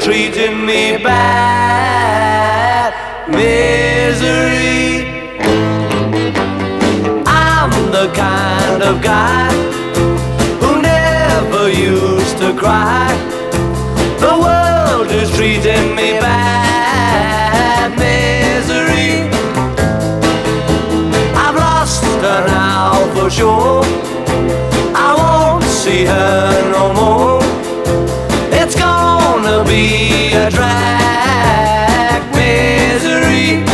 treating me bad. Misery. I'm the kind of guy who never used to cry. The world is treating me bad. Misery. I've lost her now for sure. I won't see her no more. It's gonna be a drag. Misery.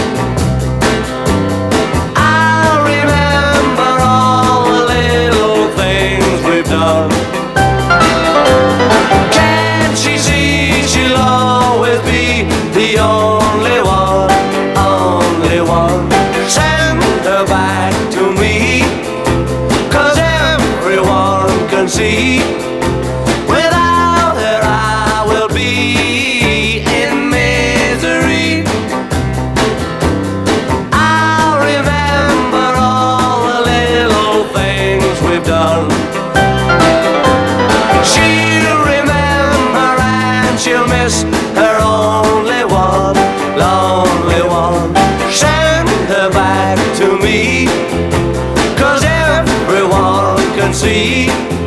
I'll remember all the little things we've done. Can't she see she'll always be the only one, only one? Send her back to me, 'cause everyone can see without her I will be in misery. I'll remember all the little things we've done. She'll remember and she'll miss her only one, lonely one. Send her back to me, 'cause everyone can see